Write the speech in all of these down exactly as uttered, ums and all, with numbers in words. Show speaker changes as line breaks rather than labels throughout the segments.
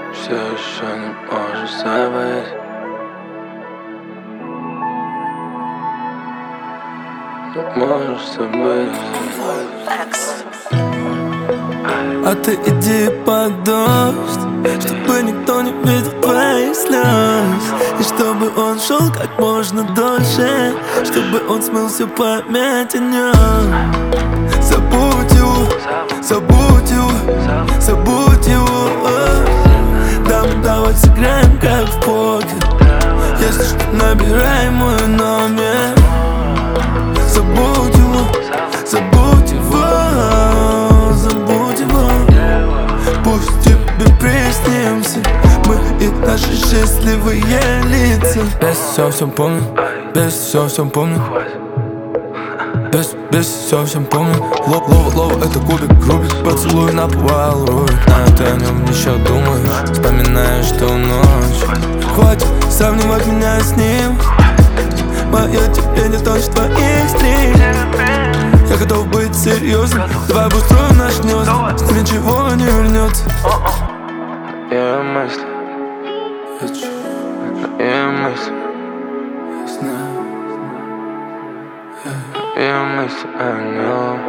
Все еще не можешь забыть. Не можешь забыть.
А ты иди под дождь, чтобы никто не видел твоих слез, и чтобы он шел как можно дольше, чтобы он смыл всю память о нем. Забудь его, забудь его, забудь его. Да, мы давай сыграем как в покер. Если что, набирай мой номер. Забудь его, забудь его, забудь его. Пусть тебе приснимся мы и наши счастливые лица. Без все, все помню, без все, все помню. Без, без все, всем помню. Лоб, лова, лова, это кубик, рубик. Поцелуй на повал, рубик. А ты о нем еще думаешь, вспоминаешь ту ночь. Хватит сравнивать меня с ним. Мое терпение тоньше твоих стрин. Я готов быть серьезным. Давай обустроим наш гнезд, с ним ничего не вернется.
Я мысли, я мысли, я мысли о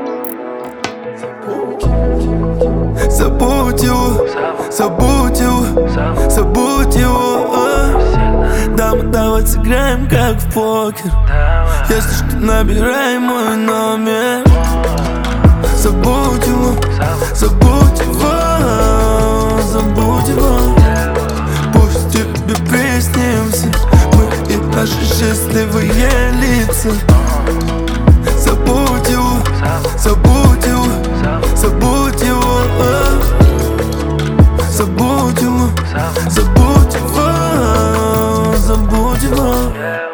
нем.
Забудь его, забудь его, забудь его. Да, мы давай сыграем как в покер. Если что, набирай мой номер. Забудь его, забудь его, забудь его. Пусть тебе приснимся мы и наши счастливые лица. Забудь его, забудь его, забудь его. Забудь его, забудь его, забудь его.